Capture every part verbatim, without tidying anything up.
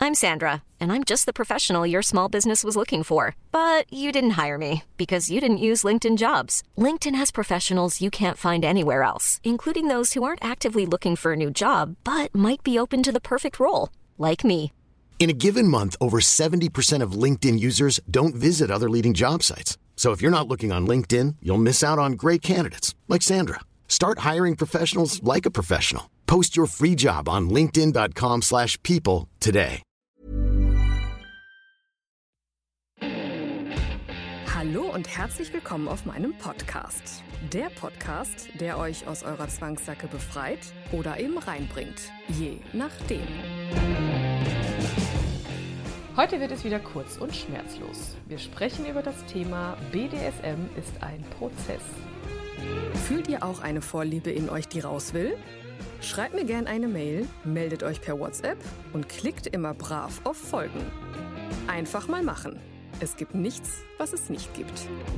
I'm Sandra, and I'm just the professional your small business was looking for. But you didn't hire me because you didn't use LinkedIn Jobs. LinkedIn has professionals you can't find anywhere else, including those who aren't actively looking for a new job, but might be open to the perfect role, like me. In a given month, over seventy percent of LinkedIn users don't visit other leading job sites. So if you're not looking on LinkedIn, you'll miss out on great candidates like Sandra. Start hiring professionals like a professional. Post your free job on linkedin dot com slash people today. Hallo und herzlich willkommen auf meinem Podcast. Der Podcast, der euch aus eurer Zwangsjacke befreit oder eben reinbringt. Je nachdem. Heute wird es wieder kurz und schmerzlos. Wir sprechen über das Thema B D S M ist ein Prozess. Fühlt ihr auch eine Vorliebe in euch, die raus will? Schreibt mir gerne eine Mail, meldet euch per WhatsApp und klickt immer brav auf Folgen. Einfach mal machen. Es gibt nichts, was es nicht gibt.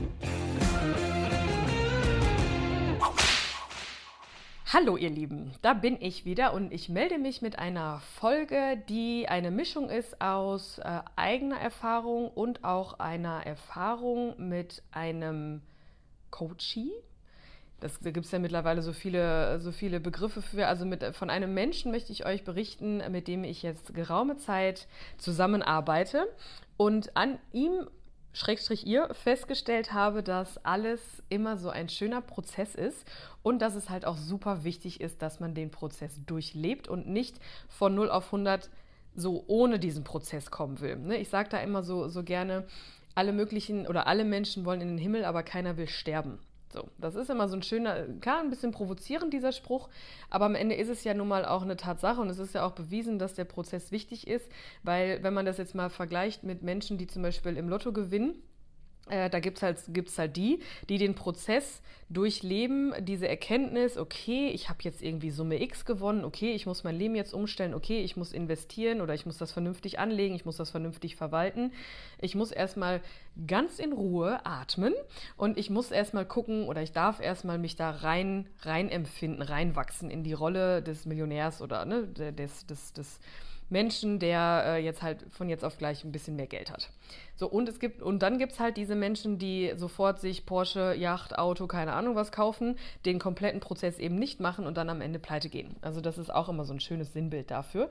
Hallo ihr Lieben, da bin ich wieder und ich melde mich mit einer Folge, die eine Mischung ist aus äh, eigener Erfahrung und auch einer Erfahrung mit einem Coachee. Das, da gibt es ja mittlerweile so viele, so viele Begriffe für. Also mit, von einem Menschen möchte ich euch berichten, mit dem ich jetzt geraume Zeit zusammenarbeite und an ihm, Schrägstrich ihr, festgestellt habe, dass alles immer so ein schöner Prozess ist und dass es halt auch super wichtig ist, dass man den Prozess durchlebt und nicht von null auf hundert so ohne diesen Prozess kommen will. Ne? Ich sage da immer so, so gerne, alle möglichen oder alle Menschen wollen in den Himmel, aber keiner will sterben. So, das ist immer so ein schöner, klar, ein bisschen provozierend, dieser Spruch, aber am Ende ist es ja nun mal auch eine Tatsache und es ist ja auch bewiesen, dass der Prozess wichtig ist, weil wenn man das jetzt mal vergleicht mit Menschen, die zum Beispiel im Lotto gewinnen, äh, da gibt es halt, gibt's halt die, die den Prozess durchleben, diese Erkenntnis, okay, ich habe jetzt irgendwie Summe X gewonnen, okay, ich muss mein Leben jetzt umstellen, okay, ich muss investieren oder ich muss das vernünftig anlegen, ich muss das vernünftig verwalten. Ich muss erstmal ganz in Ruhe atmen und ich muss erstmal gucken oder ich darf erstmal mich da rein, rein empfinden, reinwachsen in die Rolle des Millionärs oder ne, des, des, des Menschen, der äh, jetzt halt von jetzt auf gleich ein bisschen mehr Geld hat. So, und es gibt, und dann gibt es halt diese Menschen, die sofort sich Porsche, Yacht, Auto, keine Ahnung was kaufen, den kompletten Prozess eben nicht machen und dann am Ende pleite gehen. Also das ist auch immer so ein schönes Sinnbild dafür.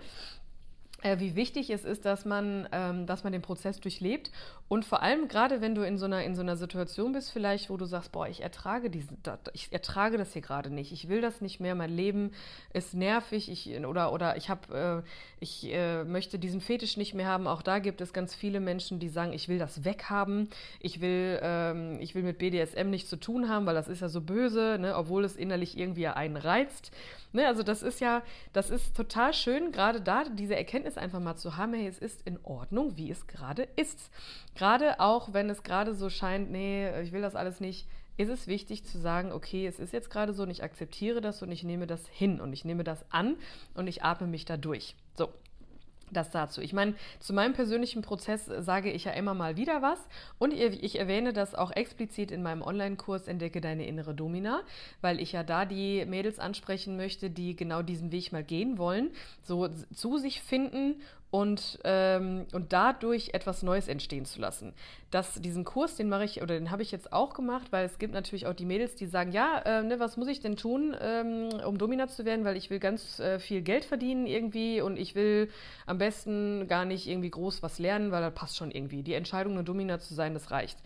Äh, wie wichtig es ist, dass man, ähm, dass man den Prozess durchlebt und vor allem gerade, wenn du in so einer, in so einer Situation bist vielleicht, wo du sagst, boah, ich ertrage diesen, ich ertrage das hier gerade nicht, ich will das nicht mehr, mein Leben ist nervig, ich, oder, oder ich habe, äh, ich äh, möchte diesen Fetisch nicht mehr haben, auch da gibt es ganz viele Menschen, die sagen, ich will das weghaben, ich will, ähm, ich will mit B D S M nichts zu tun haben, weil das ist ja so böse, ne, obwohl es innerlich irgendwie einen reizt. Ne, also das ist ja, das ist total schön, gerade da diese Erkenntnis einfach mal zu haben, hey, es ist in Ordnung, wie es gerade ist. Gerade auch, wenn es gerade so scheint, nee, ich will das alles nicht, ist es wichtig zu sagen, okay, es ist jetzt gerade so und ich akzeptiere das und ich nehme das hin und ich nehme das an und ich atme mich da durch. So. Das dazu. Ich meine, zu meinem persönlichen Prozess sage ich ja immer mal wieder was und ich erwähne das auch explizit in meinem Online-Kurs Entdecke deine innere Domina, weil ich ja da die Mädels ansprechen möchte, die genau diesen Weg mal gehen wollen, so zu sich finden und, ähm, und dadurch etwas Neues entstehen zu lassen. Das, diesen Kurs, den mache ich, oder den habe ich jetzt auch gemacht, weil es gibt natürlich auch die Mädels, die sagen, ja, äh, ne, was muss ich denn tun, ähm, um Domina zu werden, weil ich will ganz äh, viel Geld verdienen irgendwie und ich will am besten gar nicht irgendwie groß was lernen, weil das passt schon irgendwie. Die Entscheidung, eine Domina zu sein, das reicht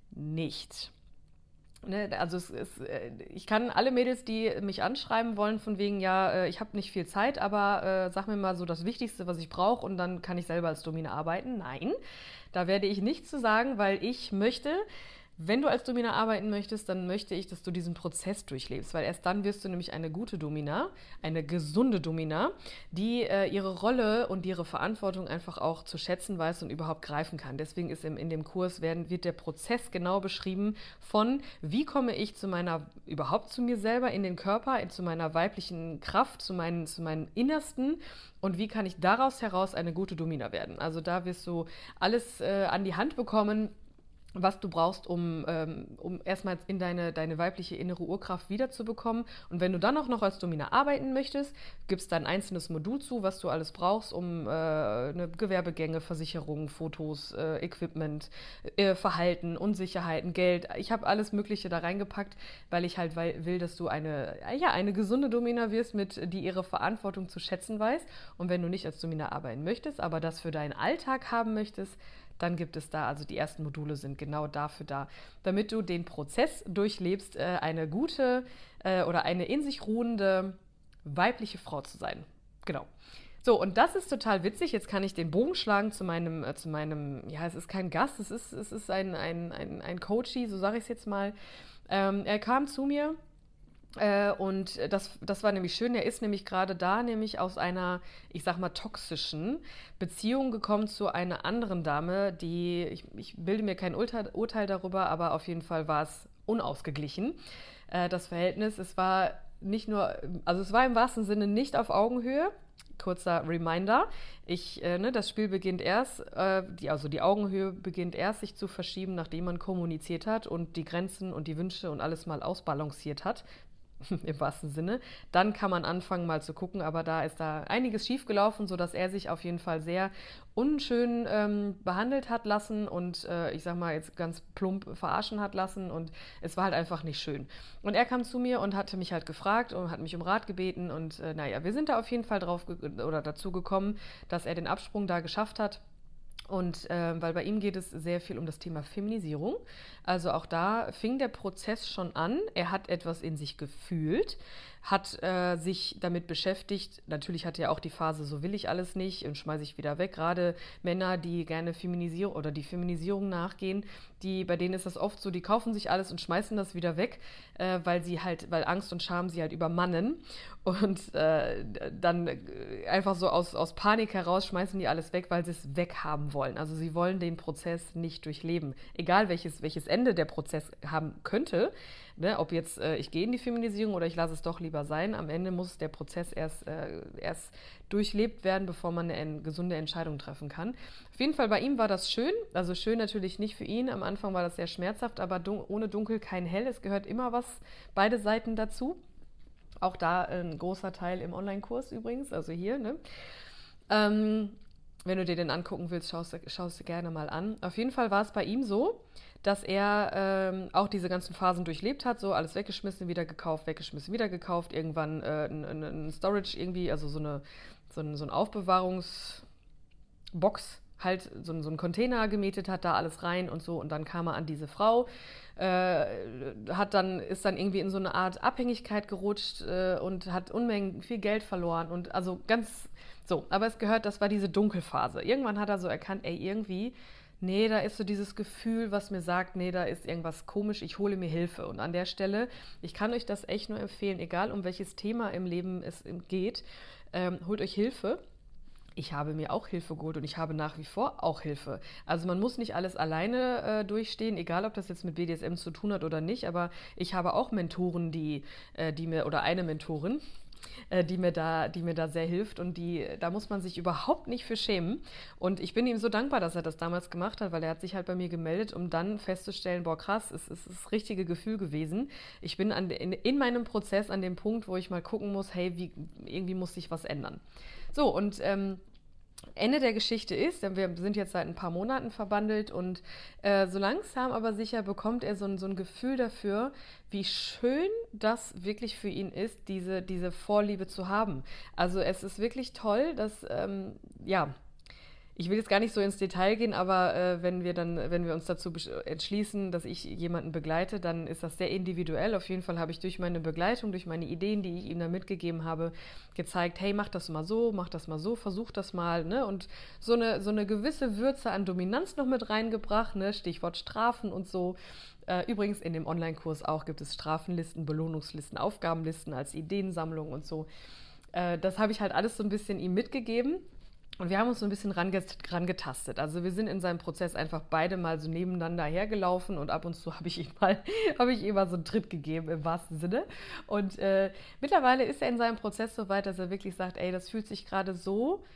nicht. Ne, also es ist, ich kann alle Mädels, die mich anschreiben wollen, von wegen, ja, ich habe nicht viel Zeit, aber äh, sag mir mal so das Wichtigste, was ich brauche und dann kann ich selber als Domina arbeiten. Nein, da werde ich nichts zu sagen, weil ich möchte, wenn du als Domina arbeiten möchtest, dann möchte ich, dass du diesen Prozess durchlebst, weil erst dann wirst du nämlich eine gute Domina, eine gesunde Domina, die äh, ihre Rolle und ihre Verantwortung einfach auch zu schätzen weiß und überhaupt greifen kann. Deswegen ist im, in dem Kurs werden, wird der Prozess genau beschrieben von, wie komme ich zu meiner, überhaupt zu mir selber, in den Körper, zu meiner weiblichen Kraft, zu meinen, zu meinem Innersten und wie kann ich daraus heraus eine gute Domina werden. Also da wirst du alles äh, an die Hand bekommen, was du brauchst, um, ähm, um erstmal in deine, deine weibliche innere Urkraft wiederzubekommen. Und wenn du dann auch noch als Domina arbeiten möchtest, gibst da ein einzelnes Modul zu, was du alles brauchst, um äh, eine Gewerbegänge, Versicherungen, Fotos, äh, Equipment, äh, Verhalten, Unsicherheiten, Geld. Ich habe alles Mögliche da reingepackt, weil ich halt will, dass du eine, ja, eine gesunde Domina wirst, mit, die ihre Verantwortung zu schätzen weiß. Und wenn du nicht als Domina arbeiten möchtest, aber das für deinen Alltag haben möchtest, dann gibt es da, also die ersten Module sind genau dafür da, damit du den Prozess durchlebst, eine gute oder eine in sich ruhende weibliche Frau zu sein. Genau. So, und das ist total witzig. Jetzt kann ich den Bogen schlagen zu meinem, zu meinem, ja, es ist kein Gast, es ist, es ist ein, ein, ein, ein Coachie, so sage ich es jetzt mal. Ähm, er kam zu mir. Äh, und das, das war nämlich schön, er ist nämlich gerade da, nämlich aus einer, ich sag mal, toxischen Beziehung gekommen zu einer anderen Dame, die, ich, ich bilde mir kein Urteil, Urteil darüber, aber auf jeden Fall war es unausgeglichen, äh, das Verhältnis. Es war nicht nur, also es war im wahrsten Sinne nicht auf Augenhöhe. Kurzer Reminder, ich, äh, ne, das Spiel beginnt erst, äh, die, also die Augenhöhe beginnt erst, sich zu verschieben, nachdem man kommuniziert hat und die Grenzen und die Wünsche und alles mal ausbalanciert hat. Im wahrsten Sinne, dann kann man anfangen mal zu gucken, aber da ist da einiges schiefgelaufen, sodass er sich auf jeden Fall sehr unschön ähm, behandelt hat lassen und äh, ich sag mal jetzt ganz plump verarschen hat lassen und es war halt einfach nicht schön. Und er kam zu mir und hatte mich halt gefragt und hat mich um Rat gebeten und äh, naja, wir sind da auf jeden Fall drauf ge- oder dazu gekommen, dass er den Absprung da geschafft hat. Und äh, weil bei ihm geht es sehr viel um das Thema Feminisierung. Also auch da fing der Prozess schon an. Er hat etwas in sich gefühlt, hat äh, sich damit beschäftigt. Natürlich hat er auch die Phase, so will ich alles nicht und schmeiße ich wieder weg. Gerade Männer, die gerne Feminisierung oder die Feminisierung nachgehen, die, bei denen ist das oft so, die kaufen sich alles und schmeißen das wieder weg, äh, weil sie halt, weil Angst und Scham sie halt übermannen. Und äh, dann einfach so aus, aus Panik heraus schmeißen die alles weg, weil sie es weghaben wollen. Also sie wollen den Prozess nicht durchleben. Egal welches, welches Ende der Prozess haben könnte, ne, ob jetzt äh, ich gehe in die Feminisierung oder ich lasse es doch lieber sein, am Ende muss der Prozess erst, äh, erst durchlebt werden, bevor man eine, eine gesunde Entscheidung treffen kann. Auf jeden Fall bei ihm war das schön, also schön natürlich nicht für ihn, am Anfang war das sehr schmerzhaft, aber dun- ohne Dunkel kein Hell, es gehört immer was, beide Seiten dazu. Auch da ein großer Teil im Online-Kurs übrigens, also hier, ne? Ähm, wenn du dir den angucken willst, schaust, schaust du gerne mal an. Auf jeden Fall war es bei ihm so, dass er ähm, auch diese ganzen Phasen durchlebt hat, so alles weggeschmissen, wieder gekauft, weggeschmissen, wieder gekauft, irgendwann äh, ein, ein, ein Storage irgendwie, also so eine so ein, so ein Aufbewahrungsbox, halt so ein, so ein Container gemietet hat, da alles rein und so und dann kam er an diese Frau, äh, hat dann, ist dann irgendwie in so eine Art Abhängigkeit gerutscht äh, und hat Unmengen viel Geld verloren und also ganz so, aber es gehört, das war diese Dunkelphase. Irgendwann hat er so erkannt, ey, irgendwie, nee, da ist so dieses Gefühl, was mir sagt, nee, da ist irgendwas komisch, ich hole mir Hilfe. Und an der Stelle, ich kann euch das echt nur empfehlen, egal um welches Thema im Leben es geht, ähm, holt euch Hilfe. Ich habe mir auch Hilfe geholt und ich habe nach wie vor auch Hilfe. Also man muss nicht alles alleine äh, durchstehen, egal ob das jetzt mit B D S M zu tun hat oder nicht, aber ich habe auch Mentoren, die, äh, die mir, oder eine Mentorin, äh, die mir da, die mir da sehr hilft und die, da muss man sich überhaupt nicht für schämen. Und ich bin ihm so dankbar, dass er das damals gemacht hat, weil er hat sich halt bei mir gemeldet, um dann festzustellen, boah krass, es ist das richtige Gefühl gewesen. Ich bin an, in, in meinem Prozess an dem Punkt, wo ich mal gucken muss, hey, wie, irgendwie muss sich was ändern. So, und ähm, Ende der Geschichte ist, denn wir sind jetzt seit ein paar Monaten verbandelt und äh, so langsam aber sicher bekommt er so ein, so ein Gefühl dafür, wie schön das wirklich für ihn ist, diese, diese Vorliebe zu haben. Also es ist wirklich toll, dass, ähm, ja, ich will jetzt gar nicht so ins Detail gehen, aber äh, wenn wir dann, wenn wir uns dazu entschließen, dass ich jemanden begleite, dann ist das sehr individuell. Auf jeden Fall habe ich durch meine Begleitung, durch meine Ideen, die ich ihm da mitgegeben habe, gezeigt, hey, mach das mal so, mach das mal so, versuch das mal, ne? Und so eine, so eine gewisse Würze an Dominanz noch mit reingebracht, ne? Stichwort Strafen und so. Äh, übrigens in dem Online-Kurs auch gibt es Strafenlisten, Belohnungslisten, Aufgabenlisten als Ideensammlung und so. Äh, das habe ich halt alles so ein bisschen ihm mitgegeben. Und wir haben uns so ein bisschen rangetastet. Also wir sind in seinem Prozess einfach beide mal so nebeneinander hergelaufen und ab und zu habe ich ihm mal, habe ich ihm mal so einen Tritt gegeben im wahrsten Sinne. Und äh, mittlerweile ist er in seinem Prozess so weit, dass er wirklich sagt, ey, das fühlt sich gerade so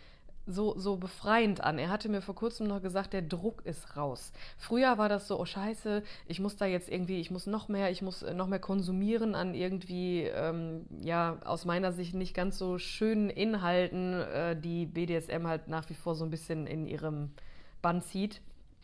so, so befreiend an. Er hatte mir vor kurzem noch gesagt, der Druck ist raus. Früher war das so, oh scheiße, ich muss da jetzt irgendwie, ich muss noch mehr, ich muss noch mehr konsumieren an irgendwie, ähm, ja, aus meiner Sicht nicht ganz so schönen Inhalten, äh, die B D S M halt nach wie vor so ein bisschen in ihrem Bann zieht.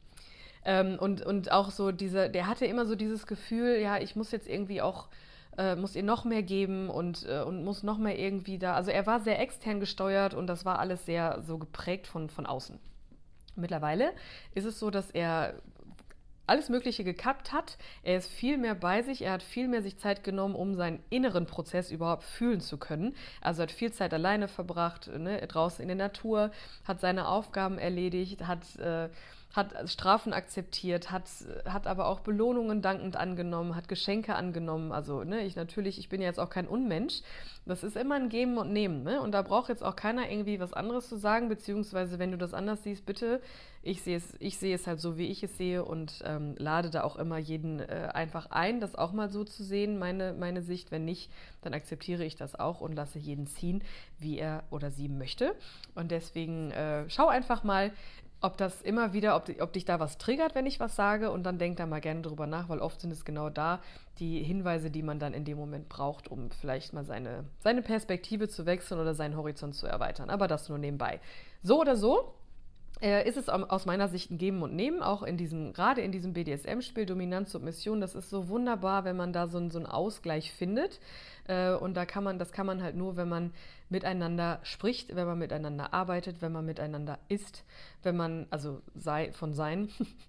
Ähm, und, und auch so diese, der hatte immer so dieses Gefühl, ja, ich muss jetzt irgendwie auch Äh, muss ihr noch mehr geben und, äh, und muss noch mehr irgendwie da. Also er war sehr extern gesteuert und das war alles sehr so geprägt von, von außen. Mittlerweile ist es so, dass er alles Mögliche gekappt hat. Er ist viel mehr bei sich, er hat viel mehr sich Zeit genommen, um seinen inneren Prozess überhaupt fühlen zu können. Also hat viel Zeit alleine verbracht, ne, draußen in der Natur, hat seine Aufgaben erledigt, hat... Äh, hat Strafen akzeptiert, hat, hat aber auch Belohnungen dankend angenommen, hat Geschenke angenommen. Also ne, ich natürlich, ich bin ja jetzt auch kein Unmensch. Das ist immer ein Geben und Nehmen. Ne? Und da braucht jetzt auch keiner irgendwie was anderes zu sagen, beziehungsweise wenn du das anders siehst, bitte, ich sehe es, ich sehe es halt so, wie ich es sehe und ähm, lade da auch immer jeden äh, einfach ein, das auch mal so zu sehen, meine, meine Sicht. Wenn nicht, dann akzeptiere ich das auch und lasse jeden ziehen, wie er oder sie möchte. Und deswegen äh, schau einfach mal, ob das immer wieder, ob, ob dich da was triggert, wenn ich was sage, und dann denk da mal gerne drüber nach, weil oft sind es genau da die Hinweise, die man dann in dem Moment braucht, um vielleicht mal seine, seine Perspektive zu wechseln oder seinen Horizont zu erweitern. Aber das nur nebenbei. So oder so äh, ist es aus meiner Sicht ein Geben und Nehmen, auch in diesem, gerade in diesem B D S M-Spiel, Dominanz, Submission. Das ist so wunderbar, wenn man da so, so einen Ausgleich findet. Äh, und da kann man, das kann man halt nur, wenn man miteinander spricht, wenn man miteinander arbeitet, wenn man miteinander isst, wenn man, also sei, von sein,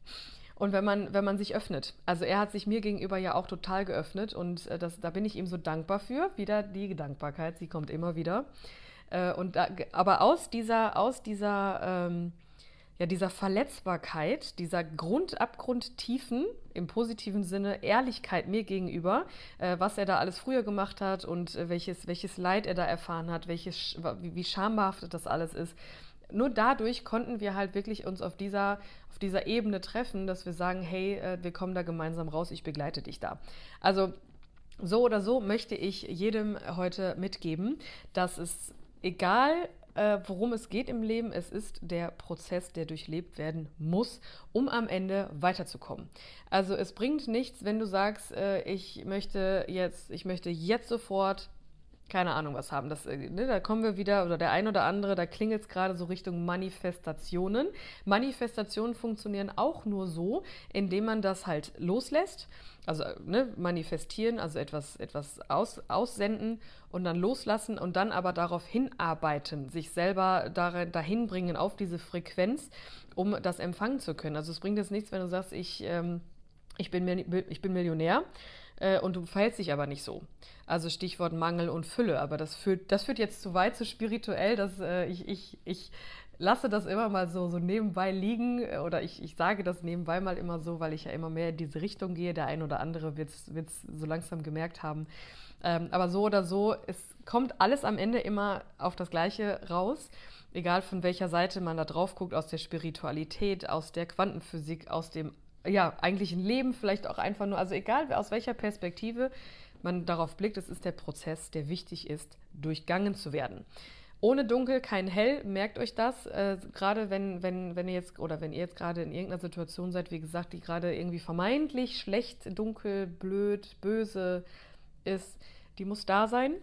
und wenn man, wenn man sich öffnet. Also er hat sich mir gegenüber ja auch total geöffnet und äh, das, da bin ich ihm so dankbar für. Wieder die Dankbarkeit, sie kommt immer wieder. Äh, und da, aber aus dieser, aus dieser, ähm, ja, dieser Verletzbarkeit, dieser Grundabgrundtiefen, im positiven Sinne, Ehrlichkeit mir gegenüber, äh, was er da alles früher gemacht hat und äh, welches, welches Leid er da erfahren hat, welches, wie, wie schambehaftet das alles ist. Nur dadurch konnten wir halt wirklich uns auf dieser, auf dieser Ebene treffen, dass wir sagen, hey, äh, wir kommen da gemeinsam raus, ich begleite dich da. Also so oder so möchte ich jedem heute mitgeben, dass es egal, Äh, worum es geht im Leben, es ist der Prozess, der durchlebt werden muss, um am Ende weiterzukommen. Also es bringt nichts, wenn du sagst, äh, ich möchte jetzt, ich möchte jetzt sofort, keine Ahnung was haben. Das, ne, da kommen wir wieder, oder der ein oder andere, da klingelt es gerade so Richtung Manifestationen. Manifestationen funktionieren auch nur so, indem man das halt loslässt. Also ne, manifestieren, also etwas, etwas aus, aussenden und dann loslassen und dann aber darauf hinarbeiten, sich selber darin, dahin bringen auf diese Frequenz, um das empfangen zu können. Also es bringt jetzt nichts, wenn du sagst, ich, ähm, ich, bin, ich bin Millionär äh, und du verhältst dich aber nicht so. Also Stichwort Mangel und Fülle, aber das führt, das führt jetzt zu weit, zu spirituell, dass äh, ich, ich, ich lasse das immer mal so, so nebenbei liegen oder ich, ich sage das nebenbei mal immer so, weil ich ja immer mehr in diese Richtung gehe. Der ein oder andere wird es so langsam gemerkt haben. Ähm, aber so oder so, es kommt alles am Ende immer auf das Gleiche raus, egal von welcher Seite man da drauf guckt, aus der Spiritualität, aus der Quantenphysik, aus dem ja, eigentlichen Leben, vielleicht auch einfach nur, also egal aus welcher Perspektive man darauf blickt, es ist der Prozess, der wichtig ist, durchgangen zu werden. Ohne Dunkel kein Hell, merkt euch das, äh, gerade wenn, wenn, wenn ihr jetzt, oder wenn ihr jetzt gerade in irgendeiner Situation seid, wie gesagt, die gerade irgendwie vermeintlich schlecht, dunkel, blöd, böse ist, die muss da sein,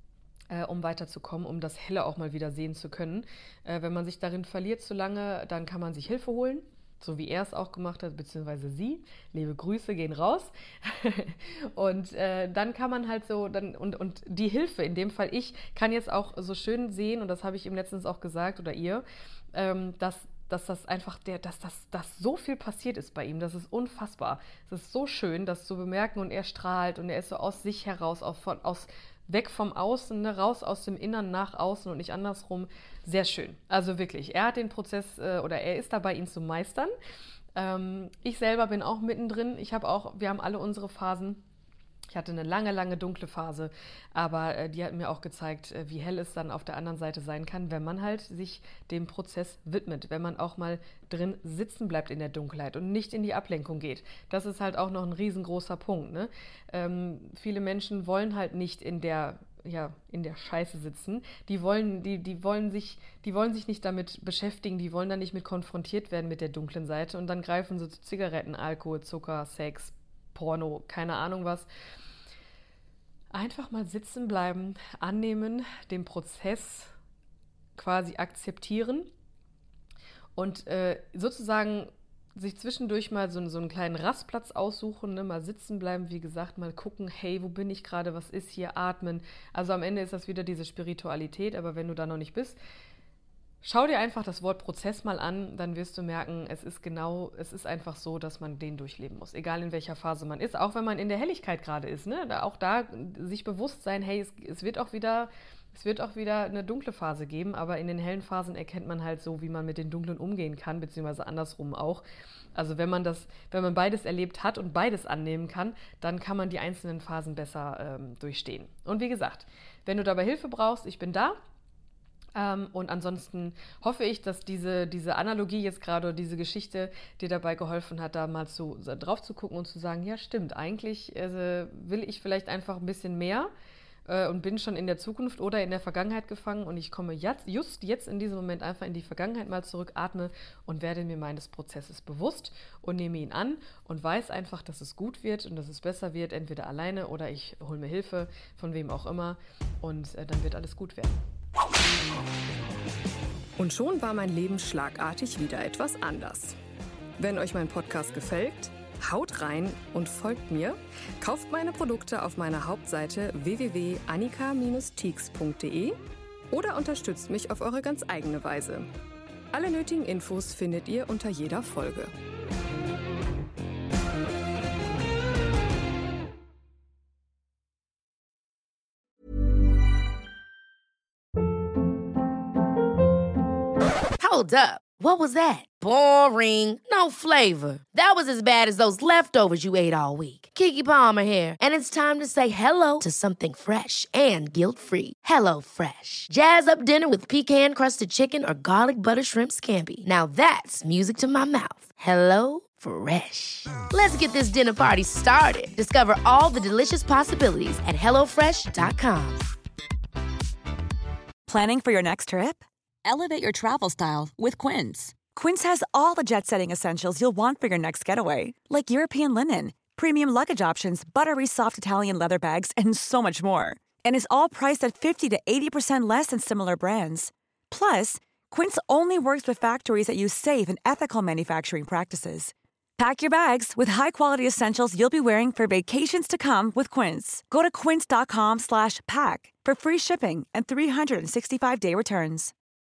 äh, um weiterzukommen, um das Helle auch mal wieder sehen zu können. Äh, wenn man sich darin verliert zu lange, dann kann man sich Hilfe holen, so wie er es auch gemacht hat, beziehungsweise sie. Liebe Grüße gehen raus. Und äh, dann kann man halt so, dann und, und die Hilfe, in dem Fall ich, kann jetzt auch so schön sehen, und das habe ich ihm letztens auch gesagt, oder ihr, ähm, dass, dass das einfach, der, dass das dass so viel passiert ist bei ihm, das ist unfassbar. Es ist so schön, das zu bemerken, und er strahlt und er ist so aus sich heraus, auch von, aus weg vom Außen, ne, raus aus dem Innern nach außen und nicht andersrum. Sehr schön. Also wirklich, er hat den Prozess äh, oder er ist dabei, ihn zu meistern. Ähm, ich selber bin auch mittendrin. Ich habe auch, wir haben alle unsere Phasen. Ich hatte eine lange, lange dunkle Phase, aber äh, die hat mir auch gezeigt, äh, wie hell es dann auf der anderen Seite sein kann, wenn man halt sich dem Prozess widmet, wenn man auch mal drin sitzen bleibt in der Dunkelheit und nicht in die Ablenkung geht. Das ist halt auch noch ein riesengroßer Punkt. Ne? Ähm, viele Menschen wollen halt nicht in der ja, in der Scheiße sitzen. Die wollen, die, die wollen sich, die wollen sich nicht damit beschäftigen, die wollen da nicht mit konfrontiert werden mit der dunklen Seite und dann greifen sie zu Zigaretten, Alkohol, Zucker, Sex, Porno, keine Ahnung was. Einfach mal sitzen bleiben, annehmen, den Prozess quasi akzeptieren und äh, sozusagen sich zwischendurch mal so, so einen kleinen Rastplatz aussuchen, ne? Mal sitzen bleiben, wie gesagt, mal gucken, hey, wo bin ich gerade, was ist hier, atmen. Also am Ende ist das wieder diese Spiritualität, aber wenn du da noch nicht bist, schau dir einfach das Wort Prozess mal an, dann wirst du merken, es ist genau, es ist einfach so, dass man den durchleben muss, egal in welcher Phase man ist, auch wenn man in der Helligkeit gerade ist, ne? Da, auch da sich bewusst sein, hey, es, es wird auch wieder... Es wird auch wieder eine dunkle Phase geben, aber in den hellen Phasen erkennt man halt so, wie man mit den dunklen umgehen kann, beziehungsweise andersrum auch. Also wenn man das, wenn man beides erlebt hat und beides annehmen kann, dann kann man die einzelnen Phasen besser ähm, durchstehen. Und wie gesagt, wenn du dabei Hilfe brauchst, ich bin da. Ähm, und ansonsten hoffe ich, dass diese, diese Analogie jetzt gerade, diese Geschichte dir dabei geholfen hat, da mal zu, drauf zu gucken und zu sagen, ja stimmt, eigentlich äh, will ich vielleicht einfach ein bisschen mehr und bin schon in der Zukunft oder in der Vergangenheit gefangen und ich komme jetzt, just jetzt in diesem Moment einfach in die Vergangenheit mal zurück, atme und werde mir meines Prozesses bewusst und nehme ihn an und weiß einfach, dass es gut wird und dass es besser wird, entweder alleine oder ich hole mir Hilfe, von wem auch immer und äh, dann wird alles gut werden. Und schon war mein Leben schlagartig wieder etwas anders. Wenn euch mein Podcast gefällt, haut rein und folgt mir, kauft meine Produkte auf meiner Hauptseite w w w punkt annika Bindestrich tieks punkt d e oder unterstützt mich auf eure ganz eigene Weise. Alle nötigen Infos findet ihr unter jeder Folge. Hold up. What was that? Boring. No flavor. That was as bad as those leftovers you ate all week. Keke Palmer here, and it's time to say hello to something fresh and guilt-free. Hello Fresh. Jazz up dinner with pecan-crusted chicken or garlic butter shrimp scampi. Now that's music to my mouth. Hello Fresh. Let's get this dinner party started. Discover all the delicious possibilities at hello fresh dot com. Planning for your next trip? Elevate your travel style with Quince. Quince has all the jet-setting essentials you'll want for your next getaway, like European linen, premium luggage options, buttery soft Italian leather bags, and so much more. And is all priced at fifty to eighty percent less than similar brands. Plus, Quince only works with factories that use safe and ethical manufacturing practices. Pack your bags with high-quality essentials you'll be wearing for vacations to come with Quince. Go to quince dot com slash pack for free shipping and three sixty-five day returns.